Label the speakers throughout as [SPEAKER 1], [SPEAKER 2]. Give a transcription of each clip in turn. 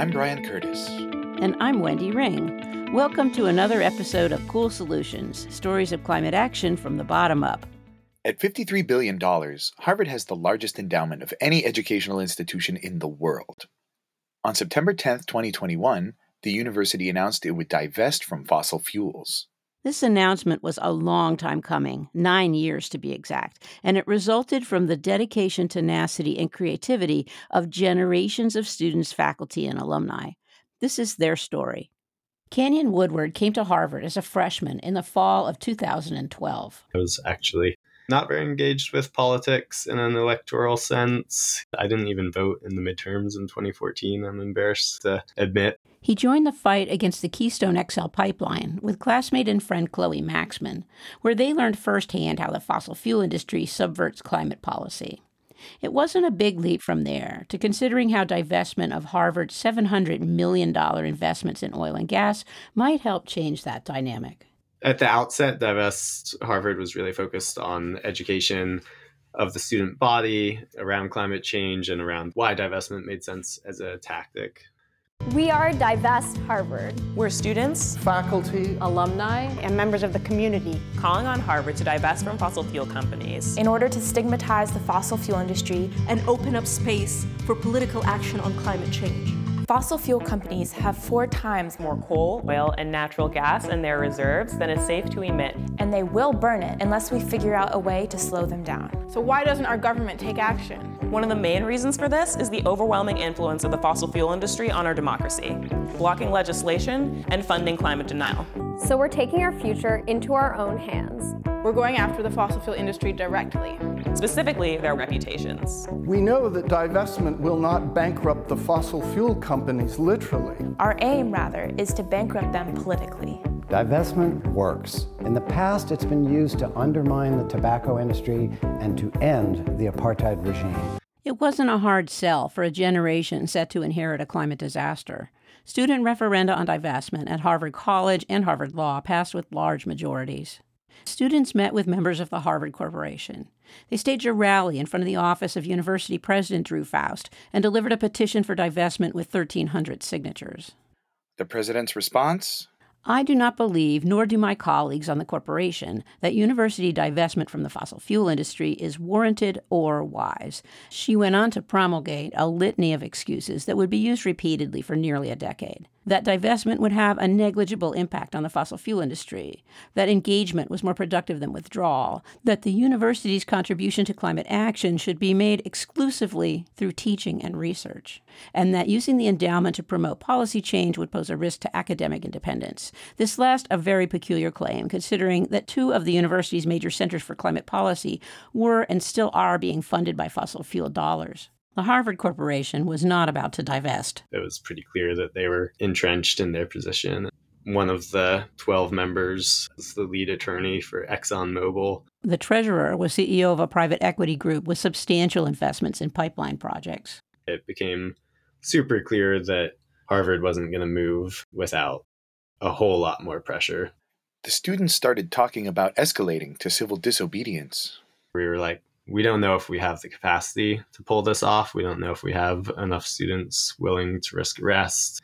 [SPEAKER 1] I'm Brian Curtis.
[SPEAKER 2] And I'm Wendy Ring. Welcome to another episode of Cool Solutions, stories of climate action from the bottom up.
[SPEAKER 1] At $53 billion, Harvard has the largest endowment of any educational institution in the world. On September 10, 2021, the university announced it would divest from fossil fuels.
[SPEAKER 2] This announcement was a long time coming, 9 years to be exact, and it resulted from the dedication, tenacity, and creativity of generations of students, faculty, and alumni. This is their story. Canyon Woodward came to Harvard as a freshman in the fall of 2012.
[SPEAKER 3] I was actually not very engaged with politics in an electoral sense. I didn't even vote in the midterms in 2014, I'm embarrassed to admit.
[SPEAKER 2] He joined the fight against the Keystone XL pipeline with classmate and friend Chloe Maxman, where they learned firsthand how the fossil fuel industry subverts climate policy. It wasn't a big leap from there to considering how divestment of Harvard's $700 million investments in oil and gas might help change that dynamic.
[SPEAKER 3] At the outset, Divest Harvard was really focused on education of the student body around climate change and around why divestment made sense as a tactic.
[SPEAKER 4] We are Divest Harvard.
[SPEAKER 5] We're students,
[SPEAKER 6] faculty,
[SPEAKER 5] alumni,
[SPEAKER 4] and members of the community
[SPEAKER 5] calling on Harvard to divest from fossil fuel companies
[SPEAKER 4] in order to stigmatize the fossil fuel industry
[SPEAKER 7] and open up space for political action on climate change.
[SPEAKER 4] Fossil fuel companies have 4 times more coal,
[SPEAKER 5] oil, and natural gas in their reserves than is safe to emit.
[SPEAKER 4] And they will burn it unless we figure out a way to slow them down.
[SPEAKER 8] So why doesn't our government take action?
[SPEAKER 5] One of the main reasons for this is the overwhelming influence of the fossil fuel industry on our democracy, blocking legislation and funding climate denial.
[SPEAKER 9] So we're taking our future into our own hands.
[SPEAKER 8] We're going after the fossil fuel industry directly.
[SPEAKER 5] Specifically, their reputations.
[SPEAKER 6] We know that divestment will not bankrupt the fossil fuel companies, literally.
[SPEAKER 4] Our aim, rather, is to bankrupt them politically.
[SPEAKER 10] Divestment works. In the past, it's been used to undermine the tobacco industry and to end the apartheid regime.
[SPEAKER 2] It wasn't a hard sell for a generation set to inherit a climate disaster. Student referenda on divestment at Harvard College and Harvard Law passed with large majorities. Students met with members of the Harvard Corporation. They staged a rally in front of the office of University President Drew Faust and delivered a petition for divestment with 1,300 signatures.
[SPEAKER 1] The president's response?
[SPEAKER 2] I do not believe, nor do my colleagues on the corporation, that university divestment from the fossil fuel industry is warranted or wise. She went on to promulgate a litany of excuses that would be used repeatedly for nearly a decade. That divestment would have a negligible impact on the fossil fuel industry, that engagement was more productive than withdrawal, that the university's contribution to climate action should be made exclusively through teaching and research, and that using the endowment to promote policy change would pose a risk to academic independence. This last a very peculiar claim, considering that 2 of the university's major centers for climate policy were and still are being funded by fossil fuel dollars. The Harvard Corporation was not about to divest.
[SPEAKER 3] It was pretty clear that they were entrenched in their position. One of the 12 members was the lead attorney for ExxonMobil.
[SPEAKER 2] The treasurer was CEO of a private equity group with substantial investments in pipeline projects.
[SPEAKER 3] It became super clear that Harvard wasn't going to move without a whole lot more pressure.
[SPEAKER 1] The students started talking about escalating to civil disobedience.
[SPEAKER 3] We were like, we don't know if we have the capacity to pull this off. We don't know if we have enough students willing to risk arrest.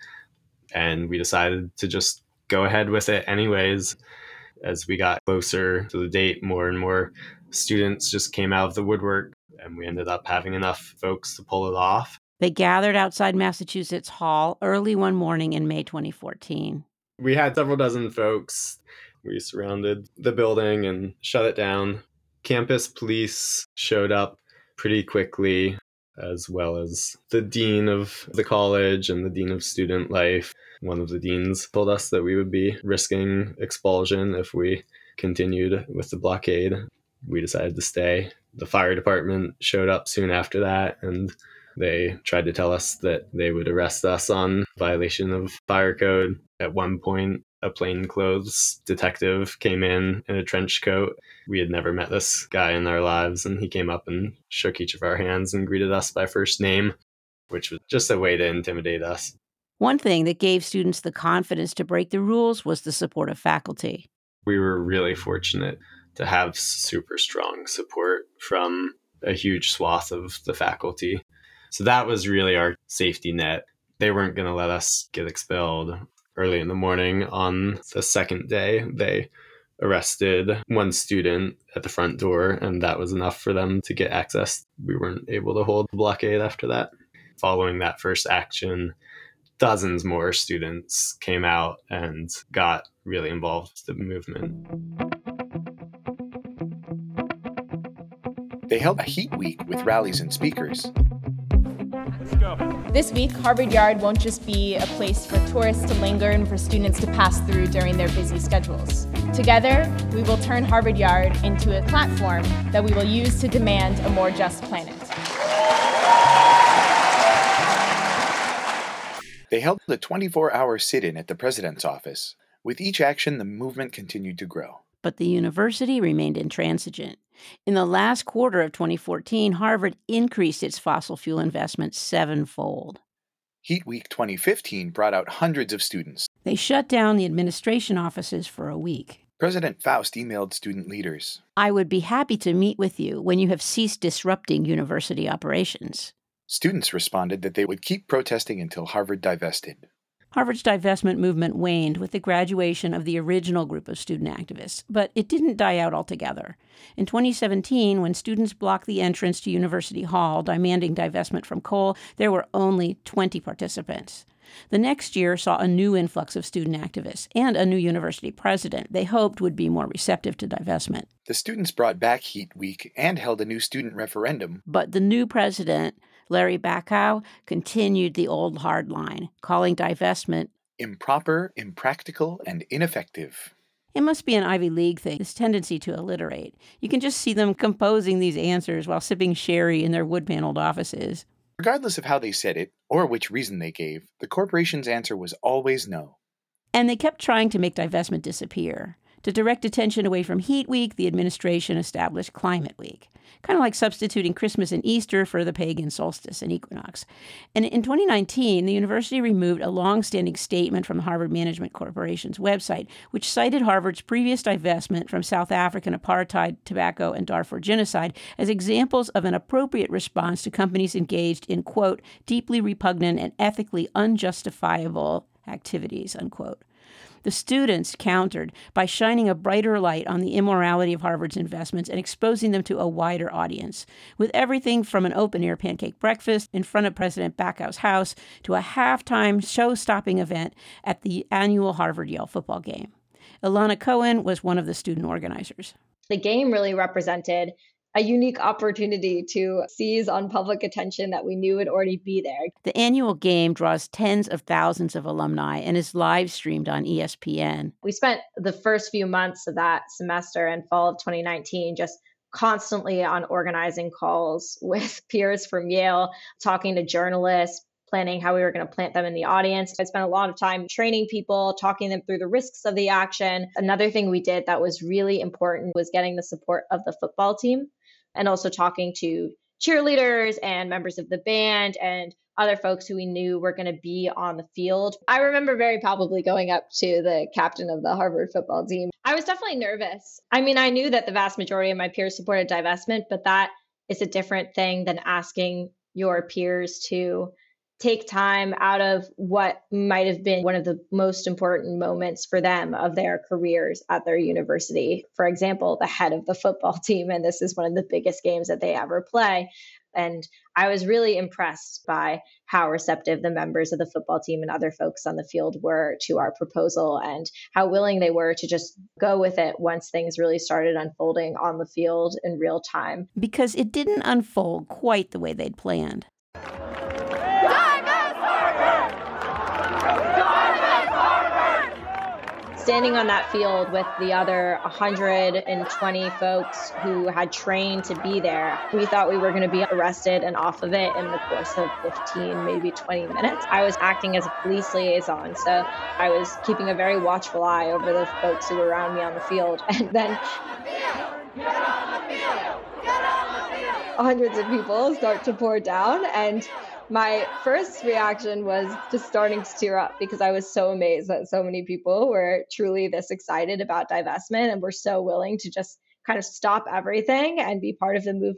[SPEAKER 3] And we decided to just go ahead with it anyways. As we got closer to the date, more and more students just came out of the woodwork, and we ended up having enough folks to pull it off.
[SPEAKER 2] They gathered outside Massachusetts Hall early one morning in May 2014.
[SPEAKER 3] We had several dozen folks. We surrounded the building and shut it down. Campus police showed up pretty quickly, as well as the dean of the college and the dean of student life. One of the deans told us that we would be risking expulsion if we continued with the blockade. We decided to stay. The fire department showed up soon after that, and they tried to tell us that they would arrest us on violation of fire code. At one point, a plainclothes detective came in a trench coat. We had never met this guy in our lives, and he came up and shook each of our hands and greeted us by first name, which was just a way to intimidate us.
[SPEAKER 2] One thing that gave students the confidence to break the rules was the support of faculty.
[SPEAKER 3] We were really fortunate to have super strong support from a huge swath of the faculty. So that was really our safety net. They weren't going to let us get expelled. Early in the morning on the second day, they arrested one student at the front door, and that was enough for them to get access. We weren't able to hold the blockade after that. Following that first action, dozens more students came out and got really involved with the movement.
[SPEAKER 1] They held a heat week with rallies and speakers.
[SPEAKER 11] This week, Harvard Yard won't just be a place for tourists to linger and for students to pass through during their busy schedules. Together, we will turn Harvard Yard into a platform that we will use to demand a more just planet.
[SPEAKER 1] They held a 24-hour sit-in at the president's office. With each action, the movement continued to grow.
[SPEAKER 2] But the university remained intransigent. In the last quarter of 2014, Harvard increased its fossil fuel investment 7-fold.
[SPEAKER 1] Heat Week 2015 brought out hundreds of students.
[SPEAKER 2] They shut down the administration offices for a week.
[SPEAKER 1] President Faust emailed student leaders.
[SPEAKER 2] I would be happy to meet with you when you have ceased disrupting university operations.
[SPEAKER 1] Students responded that they would keep protesting until Harvard divested.
[SPEAKER 2] Harvard's divestment movement waned with the graduation of the original group of student activists, but it didn't die out altogether. In 2017, when students blocked the entrance to University Hall demanding divestment from coal, there were only 20 participants. The next year saw a new influx of student activists and a new university president they hoped would be more receptive to divestment.
[SPEAKER 1] The students brought back Heat Week and held a new student referendum.
[SPEAKER 2] But the new president, Larry Bacow, continued the old hard line, calling divestment
[SPEAKER 1] improper, impractical, and ineffective.
[SPEAKER 2] It must be an Ivy League thing, this tendency to alliterate. You can just see them composing these answers while sipping sherry in their wood-paneled offices.
[SPEAKER 1] Regardless of how they said it, or which reason they gave, the corporation's answer was always no.
[SPEAKER 2] And they kept trying to make divestment disappear. To direct attention away from Heat Week, the administration established Climate Week, kind of like substituting Christmas and Easter for the pagan solstice and equinox. And in 2019, the university removed a long-standing statement from the Harvard Management Corporation's website, which cited Harvard's previous divestment from South African apartheid, tobacco, and Darfur genocide as examples of an appropriate response to companies engaged in, quote, deeply repugnant and ethically unjustifiable activities, unquote. The students countered by shining a brighter light on the immorality of Harvard's investments and exposing them to a wider audience, with everything from an open-air pancake breakfast in front of President Bacow's house to a halftime show-stopping event at the annual Harvard-Yale football game. Ilana Cohen was one of the student organizers.
[SPEAKER 9] The game really represented a unique opportunity to seize on public attention that we knew would already be there.
[SPEAKER 2] The annual game draws tens of thousands of alumni and is live streamed on ESPN.
[SPEAKER 9] We spent the first few months of that semester and fall of 2019 just constantly on organizing calls with peers from Yale, talking to journalists, planning how we were going to plant them in the audience. I spent a lot of time training people, talking them through the risks of the action. Another thing we did that was really important was getting the support of the football team, and also talking to cheerleaders and members of the band and other folks who we knew were going to be on the field. I remember very palpably going up to the captain of the Harvard football team. I was definitely nervous. I mean, I knew that the vast majority of my peers supported divestment, but that is a different thing than asking your peers to take time out of what might have been one of the most important moments for them of their careers at their university. For example, the head of the football team, and this is one of the biggest games that they ever play. And I was really impressed by how receptive the members of the football team and other folks on the field were to our proposal and how willing they were to just go with it once things really started unfolding on the field in real time.
[SPEAKER 2] Because it didn't unfold quite the way they'd planned.
[SPEAKER 9] Standing on that field with the other 120 folks who had trained to be there, we thought we were going to be arrested and off of it in the course of 15, maybe 20 minutes. I was acting as a police liaison, so I was keeping a very watchful eye over the folks who were around me on the field. And then hundreds of people start to pour down, and my first reaction was just starting to tear up because I was so amazed that so many people were truly this excited about divestment and were so willing to just kind of stop everything and be part of the movement.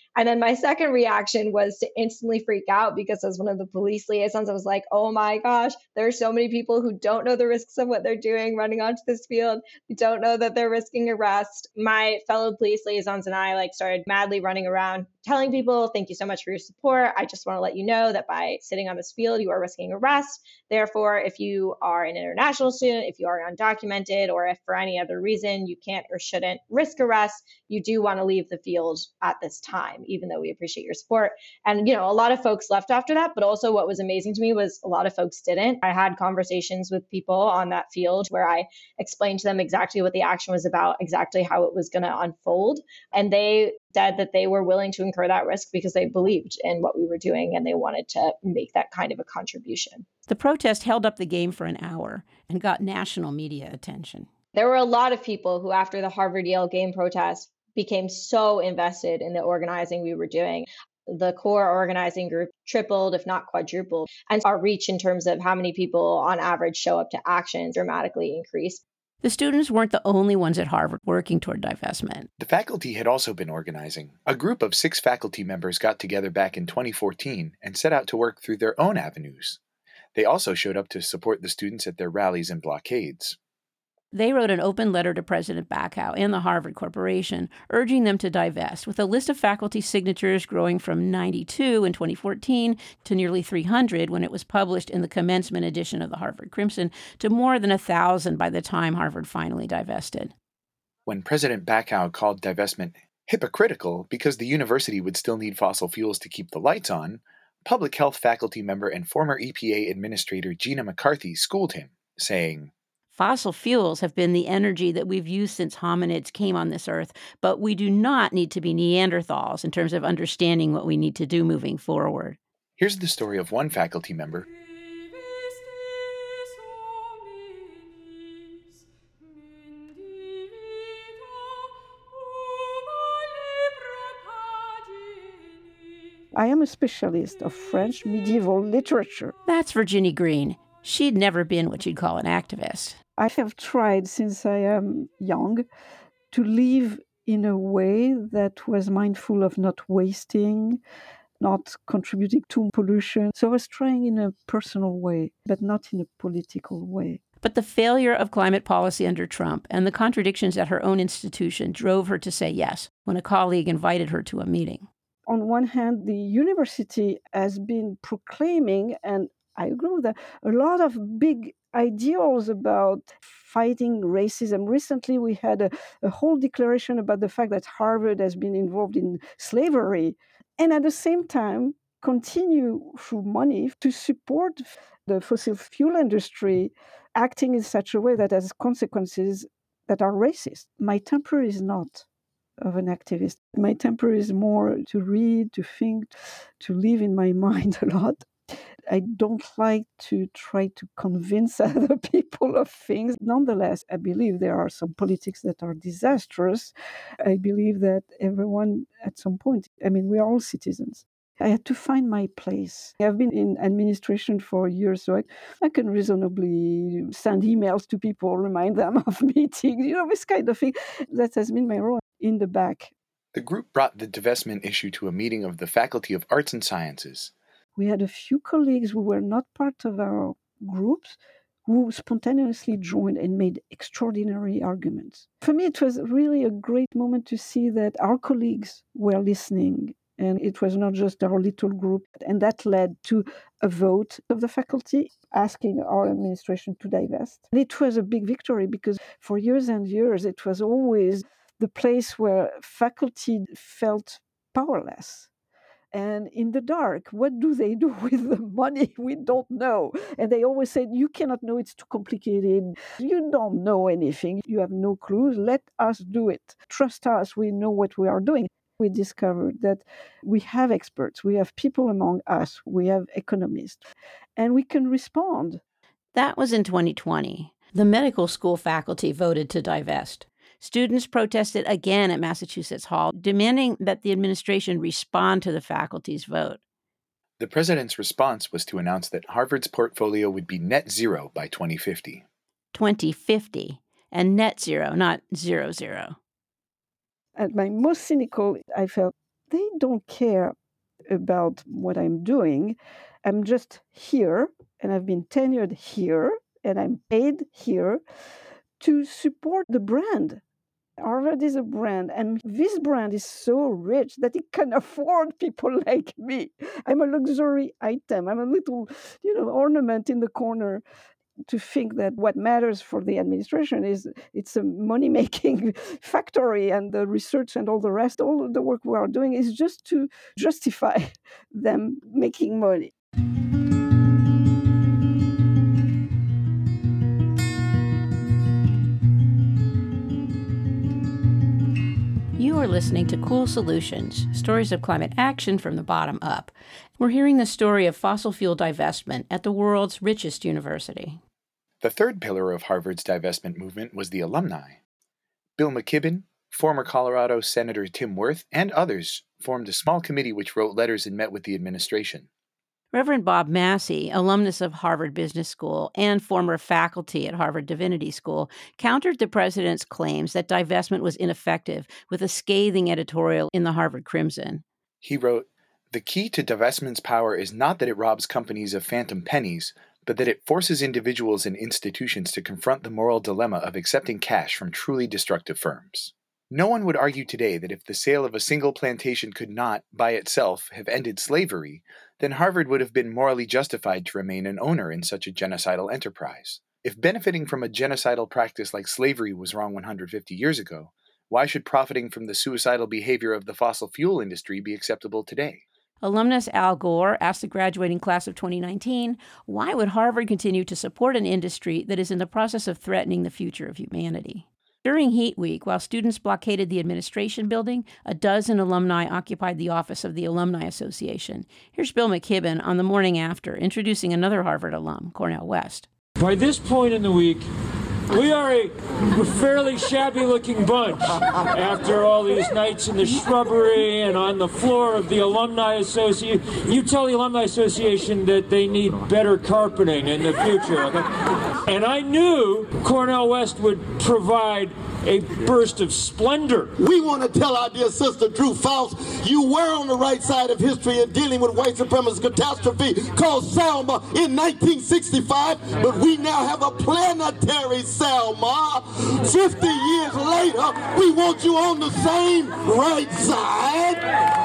[SPEAKER 9] And then my second reaction was to instantly freak out because as one of the police liaisons, I was like, oh my gosh, there are so many people who don't know the risks of what they're doing running onto this field, who don't know that they're risking arrest. My fellow police liaisons and I started madly running around telling people, thank you so much for your support. I just want to let you know that by sitting on this field, you are risking arrest. Therefore, if you are an international student, if you are undocumented, or if for any other reason you can't or shouldn't risk arrest, you do want to leave the field at this time, even though we appreciate your support. And, a lot of folks left after that. But also what was amazing to me was a lot of folks didn't. I had conversations with people on that field where I explained to them exactly what the action was about, exactly how it was going to unfold. And they said that they were willing to incur that risk because they believed in what we were doing and they wanted to make that kind of a contribution.
[SPEAKER 2] The protest held up the game for an hour and got national media attention.
[SPEAKER 9] There were a lot of people who, after the Harvard-Yale game protest, became so invested in the organizing we were doing. The core organizing group tripled, if not quadrupled, and our reach in terms of how many people on average show up to action dramatically increased.
[SPEAKER 2] The students weren't the only ones at Harvard working toward divestment.
[SPEAKER 1] The faculty had also been organizing. A group of 6 faculty members got together back in 2014 and set out to work through their own avenues. They also showed up to support the students at their rallies and blockades.
[SPEAKER 2] They wrote an open letter to President Bacow and the Harvard Corporation, urging them to divest, with a list of faculty signatures growing from 92 in 2014 to nearly 300 when it was published in the commencement edition of the Harvard Crimson, to more than 1,000 by the time Harvard finally divested.
[SPEAKER 1] When President Bacow called divestment hypocritical because the university would still need fossil fuels to keep the lights on, public health faculty member and former EPA Administrator Gina McCarthy schooled him, saying,
[SPEAKER 2] "Fossil fuels have been the energy that we've used since hominids came on this earth, but we do not need to be Neanderthals in terms of understanding what we need to do moving forward."
[SPEAKER 1] Here's the story of one faculty member
[SPEAKER 12] I am a specialist of French medieval literature.
[SPEAKER 2] That's Virginie Green. She'd never been what you'd call an activist.
[SPEAKER 12] I have tried since I am young to live in a way that was mindful of not wasting, not contributing to pollution. So I was trying in a personal way, but not in a political way.
[SPEAKER 2] But the failure of climate policy under Trump and the contradictions at her own institution drove her to say yes when a colleague invited her to a meeting.
[SPEAKER 12] On one hand, the university has been proclaiming, and I agree with that, a lot of big ideals about fighting racism. Recently, we had a whole declaration about the fact that Harvard has been involved in slavery, and at the same time, continue through money to support the fossil fuel industry acting in such a way that has consequences that are racist. My temper is not of an activist. My temper is more to read, to think, to live in my mind a lot. I don't like to try to convince other people of things. Nonetheless, I believe there are some politics that are disastrous. I believe that everyone at some point, we are all citizens. I had to find my place. I've been in administration for years, so I can reasonably send emails to people, remind them of meetings, this kind of thing. That has been my role in the back.
[SPEAKER 1] The group brought the divestment issue to a meeting of the Faculty of Arts and Sciences.
[SPEAKER 12] We had a few colleagues who were not part of our groups who spontaneously joined and made extraordinary arguments. For me, it was really a great moment to see that our colleagues were listening. And it was not just our little group. And that led to a vote of the faculty asking our administration to divest. And it was a big victory because for years and years, it was always the place where faculty felt powerless. And in the dark, what do they do with the money? We don't know. And they always said, you cannot know, it's too complicated. You don't know anything. You have no clues. Let us do it. Trust us. We know what we are doing. We discovered that we have experts. We have people among us. We have economists. And we can respond.
[SPEAKER 2] That was in 2020. The medical school faculty voted to divest. Students protested again at Massachusetts Hall, demanding that the administration respond to the faculty's vote.
[SPEAKER 1] The president's response was to announce that Harvard's portfolio would be net zero by 2050.
[SPEAKER 2] 2050, and net zero, not 00.
[SPEAKER 12] At my most cynical, I felt they don't care about what I'm doing. I'm just here, and I've been tenured here, and I'm paid here to support the brand. Harvard is a brand, and this brand is so rich that it can afford people like me. I'm a luxury item. I'm a little, ornament in the corner. To think that what matters for the administration is it's a money-making factory, and the research and all the rest, all the work we are doing is just to justify them making money.
[SPEAKER 2] You are listening to Cool Solutions, stories of climate action from the bottom up. We're hearing the story of fossil fuel divestment at the world's richest university.
[SPEAKER 1] The third pillar of Harvard's divestment movement was the alumni. Bill McKibben, former Colorado Senator Tim Wirth, and others formed a small committee which wrote letters and met with the administration.
[SPEAKER 2] Reverend Bob Massey, alumnus of Harvard Business School and former faculty at Harvard Divinity School, countered the president's claims that divestment was ineffective with a scathing editorial in the Harvard Crimson.
[SPEAKER 1] He wrote, "The key to divestment's power is not that it robs companies of phantom pennies, but that it forces individuals and institutions to confront the moral dilemma of accepting cash from truly destructive firms." No one would argue today that if the sale of a single plantation could not, by itself, have ended slavery, then Harvard would have been morally justified to remain an owner in such a genocidal enterprise. If benefiting from a genocidal practice like slavery was wrong 150 years ago, why should profiting from the suicidal behavior of the fossil fuel industry be acceptable today?
[SPEAKER 2] Alumnus Al Gore asked the graduating class of 2019, why would Harvard continue to support an industry that is in the process of threatening the future of humanity? During Heat Week, while students blockaded the administration building, a dozen alumni occupied the office of the Alumni Association. Here's Bill McKibben on the morning after, introducing another Harvard alum, Cornel West.
[SPEAKER 13] By this point in the week, we are a fairly shabby-looking bunch after all these nights in the shrubbery and on the floor of the Alumni Association. You tell the Alumni Association that they need better carpeting in the future. Okay? And I knew Cornel West would provide a burst of splendor.
[SPEAKER 14] We want to tell our dear sister Drew Faust, you were on the right side of history in dealing with white supremacist catastrophe called Selma in 1965, but we now have a planetary Selma. 50 years later, we want you on the same right side.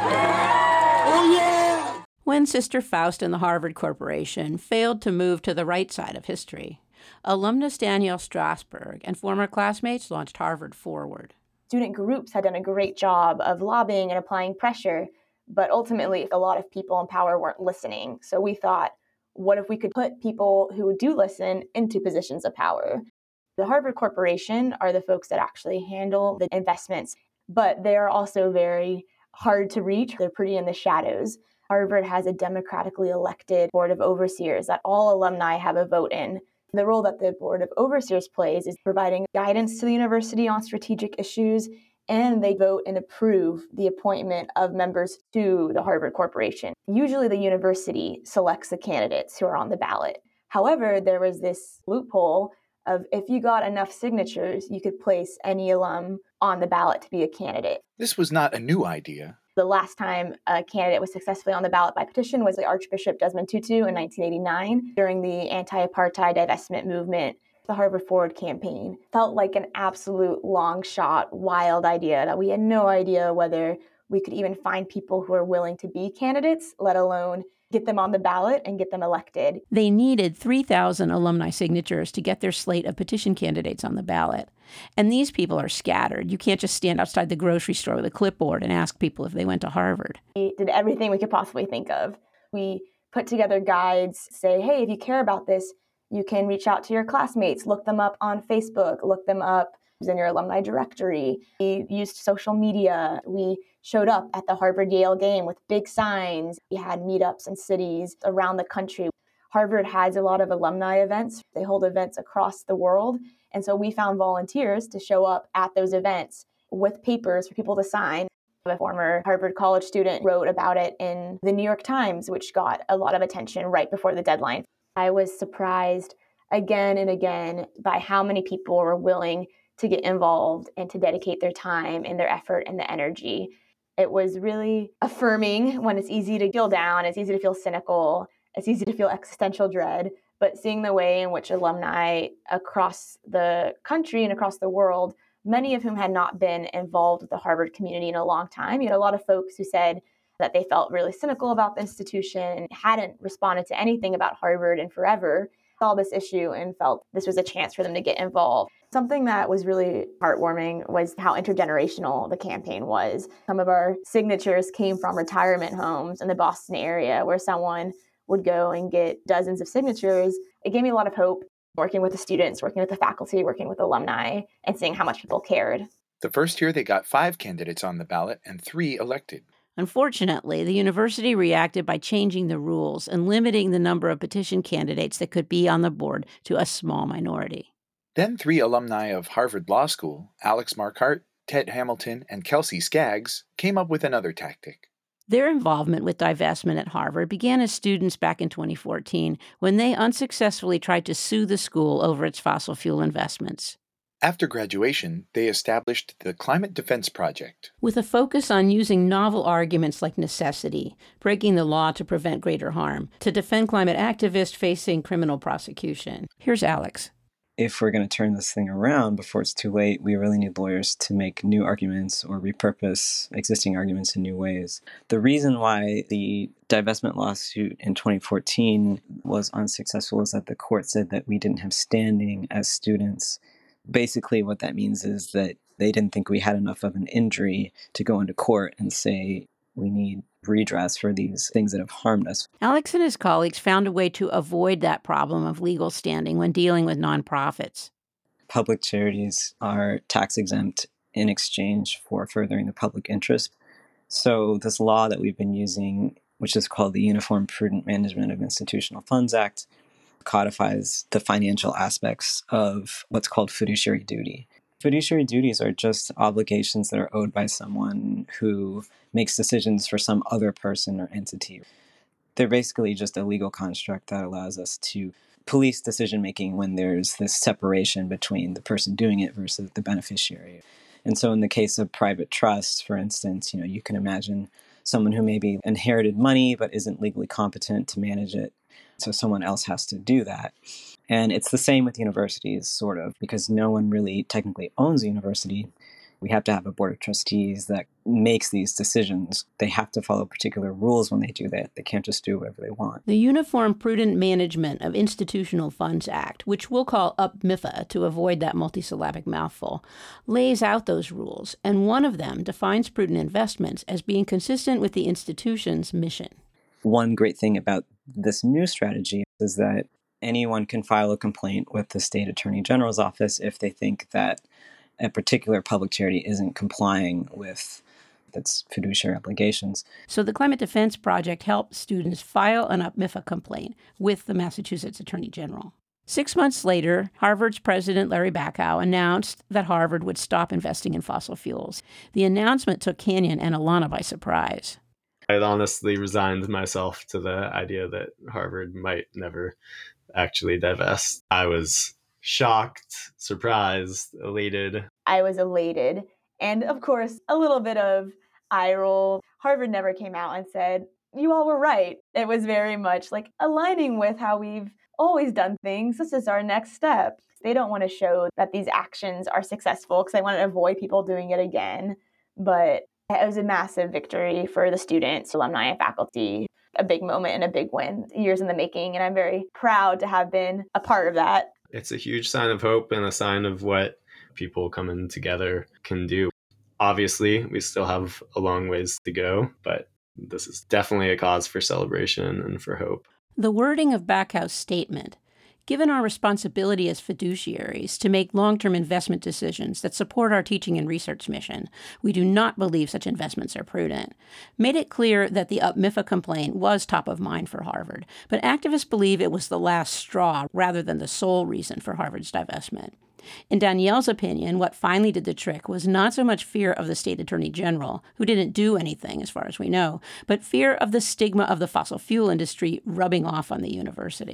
[SPEAKER 14] Oh yeah!
[SPEAKER 2] When Sister Faust and the Harvard Corporation failed to move to the right side of history, alumnus Danielle Strasberg and former classmates launched Harvard Forward.
[SPEAKER 11] Student groups had done a great job of lobbying and applying pressure, but ultimately a lot of people in power weren't listening. So we thought, what if we could put people who do listen into positions of power? The Harvard Corporation are the folks that actually handle the investments, but they are also very hard to reach. They're pretty in the shadows. Harvard has a democratically elected board of overseers that all alumni have a vote in. The role that the Board of Overseers plays is providing guidance to the university on strategic issues, and they vote and approve the appointment of members to the Harvard Corporation. Usually the university selects the candidates who are on the ballot. However, there was this loophole of if you got enough signatures, you could place any alum on the ballot to be a candidate.
[SPEAKER 1] This was not a new idea.
[SPEAKER 11] The last time a candidate was successfully on the ballot by petition was the Archbishop Desmond Tutu in 1989 during the anti-apartheid divestment movement. The Harvard Forward campaign felt like an absolute long shot, wild idea that we had no idea whether we could even find people who are willing to be candidates, let alone get them on the ballot and get them elected.
[SPEAKER 2] They needed 3,000 alumni signatures to get their slate of petition candidates on the ballot. And these people are scattered. You can't just stand outside the grocery store with a clipboard and ask people if they went to Harvard.
[SPEAKER 11] We did everything we could possibly think of. We put together guides, say, hey, if you care about this, you can reach out to your classmates, look them up on Facebook, look them up in your alumni directory. We used social media. We showed up at the Harvard-Yale game with big signs. We had meetups in cities around the country. Harvard has a lot of alumni events. They hold events across the world. And so we found volunteers to show up at those events with papers for people to sign. A former Harvard College student wrote about it in the New York Times, which got a lot of attention right before the deadline. I was surprised again and again by how many people were willing to get involved and to dedicate their time and their effort and the energy.
[SPEAKER 4] It was really affirming when it's easy to feel down, it's easy to feel cynical, it's easy to feel existential dread. But seeing the way in which alumni across the country and across the world, many of whom had not been involved with the Harvard community in a long time, you had a lot of folks who said that they felt really cynical about the institution and hadn't responded to anything about Harvard in forever, saw this issue and felt this was a chance for them to get involved. Something that was really heartwarming was how intergenerational the campaign was. Some of our signatures came from retirement homes in the Boston area where someone would go and get dozens of signatures. It gave me a lot of hope working with the students, working with the faculty, working with alumni, and seeing how much people cared.
[SPEAKER 1] The first year, they got 5 candidates on the ballot and 3 elected.
[SPEAKER 2] Unfortunately, the university reacted by changing the rules and limiting the number of petition candidates that could be on the board to a small minority.
[SPEAKER 1] Then 3 alumni of Harvard Law School, Alex Marquardt, Ted Hamilton, and Kelsey Skaggs, came up with another tactic.
[SPEAKER 2] Their involvement with divestment at Harvard began as students back in 2014 when they unsuccessfully tried to sue the school over its fossil fuel investments.
[SPEAKER 1] After graduation, they established the Climate Defense Project,
[SPEAKER 2] with a focus on using novel arguments like necessity, breaking the law to prevent greater harm, to defend climate activists facing criminal prosecution. Here's Alex.
[SPEAKER 15] If we're going to turn this thing around before it's too late, we really need lawyers to make new arguments or repurpose existing arguments in new ways. The reason why the divestment lawsuit in 2014 was unsuccessful is that the court said that we didn't have standing as students. Basically, what that means is that they didn't think we had enough of an injury to go into court and say we need redress for these things that have harmed us.
[SPEAKER 2] Alex and his colleagues found a way to avoid that problem of legal standing when dealing with nonprofits.
[SPEAKER 15] Public charities are tax exempt in exchange for furthering the public interest. So this law that we've been using, which is called the Uniform Prudent Management of Institutional Funds Act, codifies the financial aspects of what's called fiduciary duty. Fiduciary duties are just obligations that are owed by someone who makes decisions for some other person or entity. They're basically just a legal construct that allows us to police decision-making when there's this separation between the person doing it versus the beneficiary. And so in the case of private trusts, for instance, you can imagine someone who maybe inherited money but isn't legally competent to manage it. So someone else has to do that. And it's the same with universities, sort of, because no one really technically owns a university. We have to have a board of trustees that makes these decisions. They have to follow particular rules when they do that. They can't just do whatever they want.
[SPEAKER 2] The Uniform Prudent Management of Institutional Funds Act, which we'll call UPMIFA to avoid that multisyllabic mouthful, lays out those rules, and one of them defines prudent investments as being consistent with the institution's mission.
[SPEAKER 15] One great thing about this new strategy is that anyone can file a complaint with the state attorney general's office if they think that a particular public charity isn't complying with its fiduciary obligations.
[SPEAKER 2] So the Climate Defense Project helped students file an UPMIFA complaint with the Massachusetts Attorney General. 6 months later, Harvard's president, Larry Bacow, announced that Harvard would stop investing in fossil fuels. The announcement took Canyon and Alana by surprise.
[SPEAKER 3] I honestly resigned myself to the idea that Harvard might never actually divest. I was shocked, surprised, elated.
[SPEAKER 4] I was elated. And of course, a little bit of eye roll. Harvard never came out and said, you all were right. It was very much like aligning with how we've always done things. This is our next step. They don't want to show that these actions are successful because they want to avoid people doing it again. But it was a massive victory for the students, alumni, and faculty. A big moment and a big win, years in the making. And I'm very proud to have been a part of that.
[SPEAKER 3] It's a huge sign of hope and a sign of what people coming together can do. Obviously, we still have a long ways to go, but this is definitely a cause for celebration and for hope.
[SPEAKER 2] The wording of Bacow's statement, given our responsibility as fiduciaries to make long-term investment decisions that support our teaching and research mission, we do not believe such investments are prudent, made it clear that the UPMIFA complaint was top of mind for Harvard, but activists believe it was the last straw rather than the sole reason for Harvard's divestment. In Danielle's opinion, what finally did the trick was not so much fear of the state attorney general, who didn't do anything as far as we know, but fear of the stigma of the fossil fuel industry rubbing off on the university.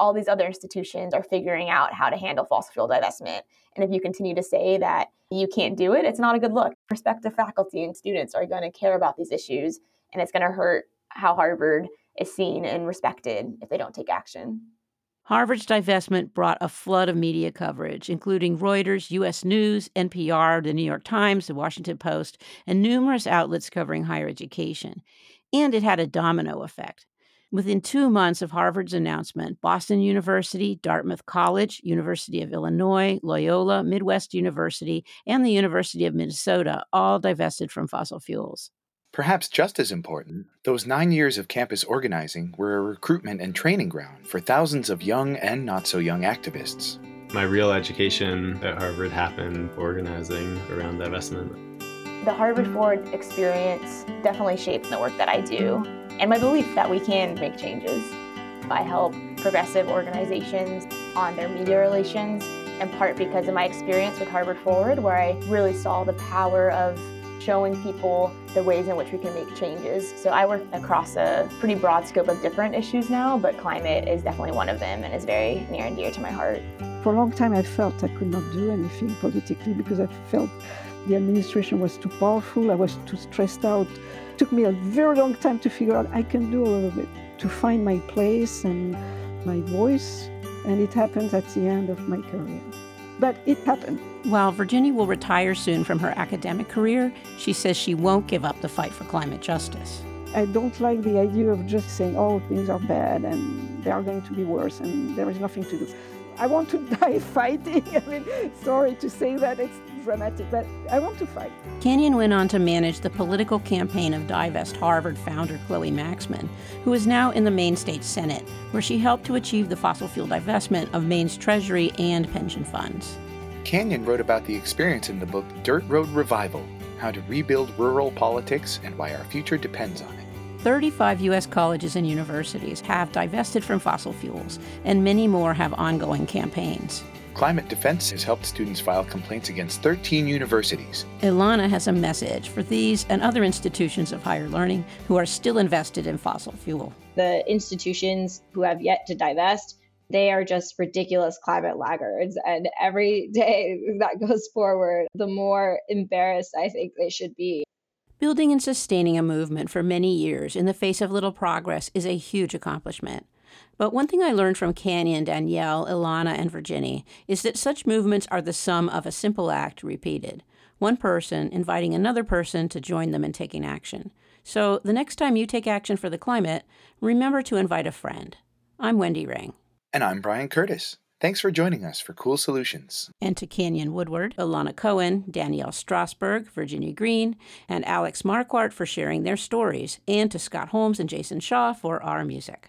[SPEAKER 4] all these other institutions are figuring out how to handle fossil fuel divestment. And if you continue to say that you can't do it, it's not a good look. Prospective faculty and students are going to care about these issues, and it's going to hurt how Harvard is seen and respected if they don't take action.
[SPEAKER 2] Harvard's divestment brought a flood of media coverage, including Reuters, U.S. News, NPR, the New York Times, the Washington Post, and numerous outlets covering higher education. And it had a domino effect. Within 2 months of Harvard's announcement, Boston University, Dartmouth College, University of Illinois, Loyola, Midwest University, and the University of Minnesota all divested from fossil fuels.
[SPEAKER 1] Perhaps just as important, those 9 years of campus organizing were a recruitment and training ground for thousands of young and not-so-young activists.
[SPEAKER 3] My real education at Harvard happened organizing around divestment.
[SPEAKER 4] The Harvard Forward experience definitely shaped the work that I do, and my belief that we can make changes. I help progressive organizations on their media relations, in part because of my experience with Harvard Forward, where I really saw the power of showing people the ways in which we can make changes. So I work across a pretty broad scope of different issues now, but climate is definitely one of them and is very near and dear to my heart.
[SPEAKER 12] For a long time, I felt I could not do anything politically because I felt the administration was too powerful, I was too stressed out. It took me a very long time to figure out I can do a little bit, to find my place and my voice, and it happened at the end of my career. But it happened.
[SPEAKER 2] While Virginia will retire soon from her academic career, she says she won't give up the fight for climate justice.
[SPEAKER 12] I don't like the idea of just saying, oh, things are bad and they are going to be worse and there is nothing to do. I want to die fighting. I mean, sorry to say that, it's dramatic, but I want to fight.
[SPEAKER 2] Kenyon went on to manage the political campaign of Divest Harvard founder Chloe Maxman, who is now in the Maine State Senate, where she helped to achieve the fossil fuel divestment of Maine's Treasury and pension funds.
[SPEAKER 1] Kenyon wrote about the experience in the book Dirt Road Revival, How to Rebuild Rural Politics and Why Our Future Depends on It.
[SPEAKER 2] 35 U.S. colleges and universities have divested from fossil fuels, and many more have ongoing campaigns.
[SPEAKER 1] Climate Defense has helped students file complaints against 13 universities.
[SPEAKER 2] Ilana has a message for these and other institutions of higher learning who are still invested in fossil fuel.
[SPEAKER 9] The institutions who have yet to divest, they are just ridiculous climate laggards. And every day that goes forward, the more embarrassed I think they should be.
[SPEAKER 2] Building and sustaining a movement for many years in the face of little progress is a huge accomplishment. But one thing I learned from Kenyon, Danielle, Ilana, and Virginia is that such movements are the sum of a simple act repeated. One person inviting another person to join them in taking action. So the next time you take action for the climate, remember to invite a friend. I'm Wendy Ring.
[SPEAKER 1] And I'm Brian Curtis. Thanks for joining us for Cool Solutions.
[SPEAKER 2] And to Kenyon Woodward, Ilana Cohen, Danielle Strasberg, Virginia Green, and Alex Marquardt for sharing their stories, and to Scott Holmes and Jason Shaw for our music.